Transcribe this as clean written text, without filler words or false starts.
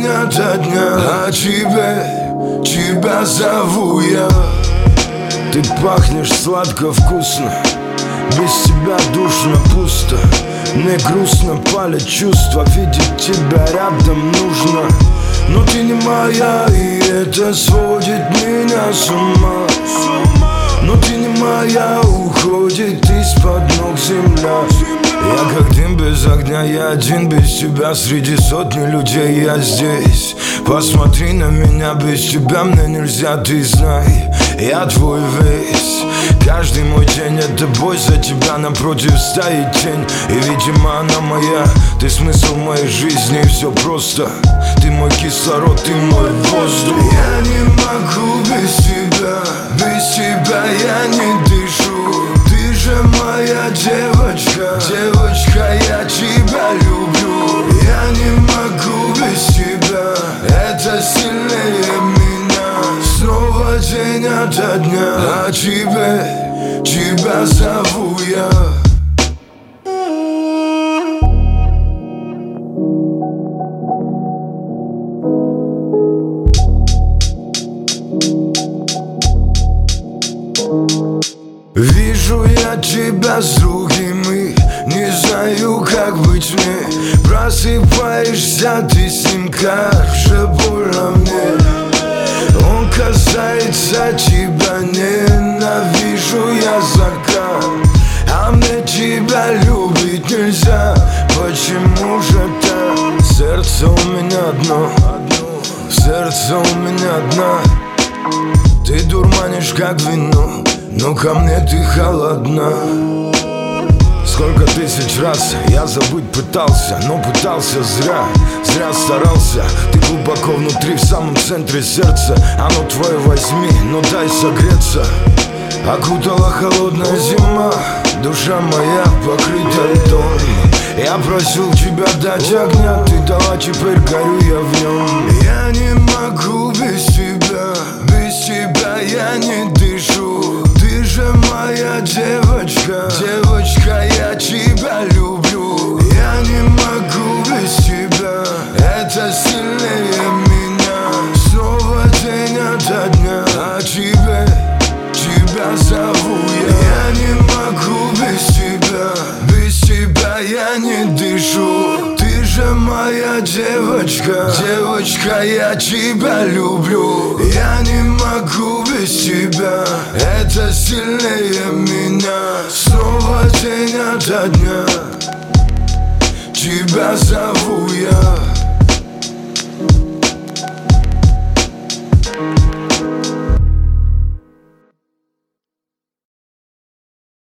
день ото дня. А тебя зову я. Ты пахнешь сладко-вкусно, без тебя душно, пусто. Мне грустно, палят чувства, видеть тебя рядом нужно. Но ты не моя, и это сводит меня с ума. Но ты не моя, уходит из-под ног земля. Я как дым без огня, я один без тебя. Среди сотни людей я здесь. Посмотри на меня, без тебя мне нельзя, ты знай. Я твой весь. Каждый мой день это бой за тебя. Напротив стоит тень, и видимо она моя. Ты смысл моей жизни, и все просто. Ты мой кислород, ты мой воздух. Я не могу без тебя. Без тебя я не дышу. Ты же моя девочка. Девочка, я тебя люблю. Я не могу без тебя. Это сильнее меня. Снова день ото дня. А тебя зову я. Вижу я тебя с другим и не знаю, как быть мне. Просыпаешься ты с ним, как же больно мне. Он касается тебя, ненавижу я закат. А мне тебя любить нельзя, почему же так? Сердце у меня одно, сердце у меня одна. Ты дурманишь как вино, но ко мне ты холодна. Сколько тысяч раз я забыть пытался, но пытался зря, зря старался. Ты глубоко внутри, в самом центре сердца. Оно твое возьми, но дай согреться. Окутала холодная зима, душа моя покрыта льдом. Я просил тебя дать огня, ты дала, теперь горю я в нем. Я не могу без тебя, без тебя я не дышу. Ты же моя девочка, девочка, я тебя люблю. Я не могу без тебя, это сильнее меня. Снова день ото дня, а тебя зову я. Я не могу без тебя я не дышу. Ты же моя девочка, девочка, я тебя люблю. Я не могу без тебя, это сильнее меня. Снова день ото дня, тебя зову я.